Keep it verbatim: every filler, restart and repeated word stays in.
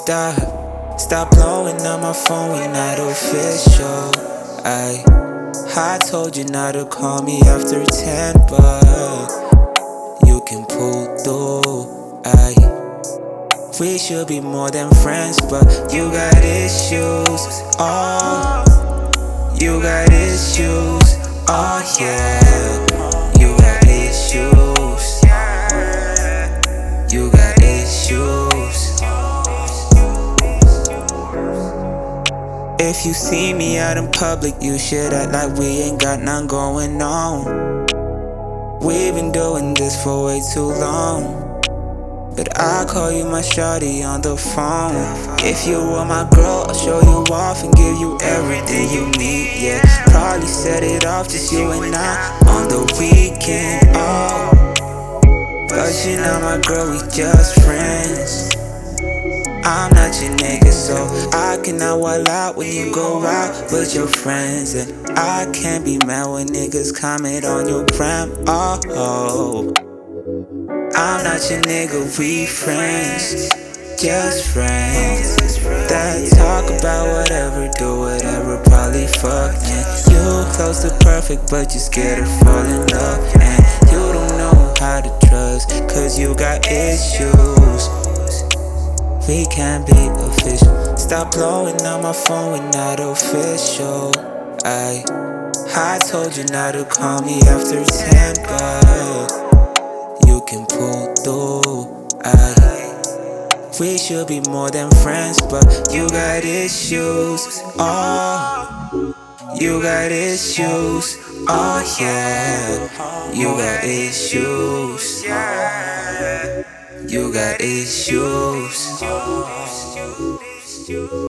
Stop, stop blowing up my phone, we not official. I, I told you not to call me after ten, but you can pull through. I, we should be more than friends, but you got issues. Oh, you got issues. Oh yeah, you got issues. You got issues. If you see me out in public, you should act like we ain't got none going on. We've been doing this for way too long, but I call you my shawty on the phone. If you were my girl, I'll show you off and give you everything you need, yeah. Probably set it off, just you and I on the weekend, oh. But you're not my girl, we just friends. I'm not your nigga, so I cannot wild out when you go out with your friends. And I can't be mad when niggas comment on your gram, oh. I'm not your nigga, we friends, just friends that talk about whatever, do whatever, probably fuck. And you close to perfect, but you scared to fall in love. And you don't know how to trust, cause you got issues. We can't be official. Stop blowing up my phone, we're not official. I, I told you not to call me after ten, but you can pull through. I, we should be more than friends, but you got issues. Oh, you got issues. Oh yeah, you got issues. You got issues.